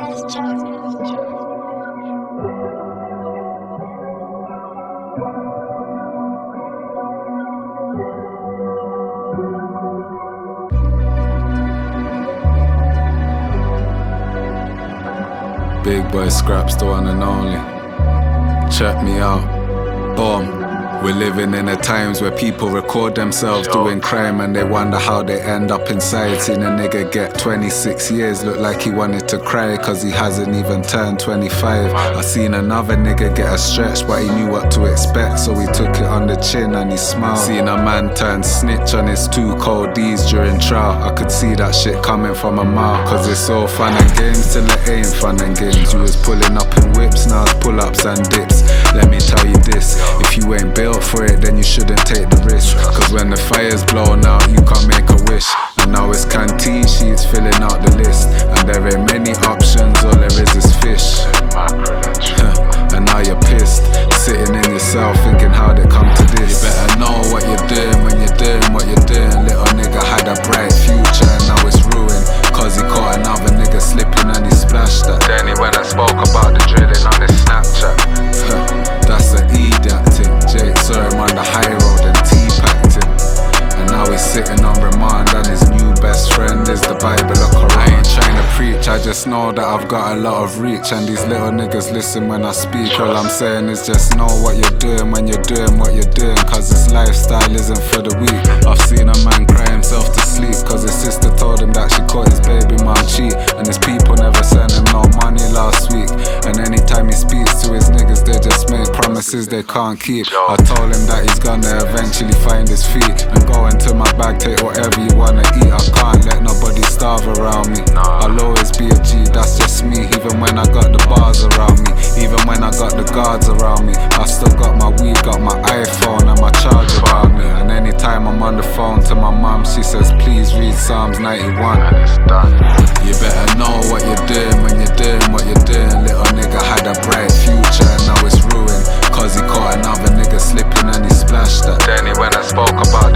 Big boy Scraps, the one and only. Check me out. Boom. We're living in the times where people record themselves doing crime and they wonder how they end up inside. Seen a nigga get 26 years, look like he wanted to cry cause he hasn't even turned 25. I seen another nigga get a stretch but he knew what to expect, so he took it on the chin and he smiled. Seen a man turn snitch on his 2 cold D's during trial. I could see that shit coming from a mile, cause it's all fun and games till it ain't fun and games. You was pulling up in whips, now it's pull-ups and dips. Let me tell you this, if you ain't built for it, then you shouldn't take the risk. Cause when the fire's blown out, you can't make a wish. And now it's canteen sheets filling out the list. And there ain't many options, all there is fish. And now you're pissed, sitting in yourself thinking how'd it come to this. You better know what you're doing when you're doing what you're doing. Little nigga had a bright future and now it's ruined, cause he caught another nigga slipping and he splashed that. Then he went and spoke about the drilling on his Snapchat. That's an idiot thing. Jake saw him on the high road and T-packed him. And now he's sitting on remand and his new best friend is the Bible of Quran. I ain't trying to preach, I just know that I've got a lot of reach. And these little niggas listen when I speak. All I'm saying is just know what you're doing when you're doing what you're doing, cause this lifestyle isn't for the weak. I've seen a man cry himself to sleep cause his sister told him that she caught his baby mom cheat. And his people never sent him no money last week. And anytime he speaks to his niggas, they just make promises they can't keep. I told him that he's gonna eventually find his feet and go into my bag, take whatever you wanna eat. I can't let nobody starve around me. I'll always be a G, that's just me. Even when I got the bars around me, even when I got the guards around me, I still got my weed, got my iPhone and my charger around me. And anytime I'm on the phone to my mum, she says please read Psalms 91. And it's done. You better know what you're doing when you're doing what you're doing. Little nigga had a bright future and now it's ruined, cause he caught another nigga slipping and he splashed that. Then he went and spoke about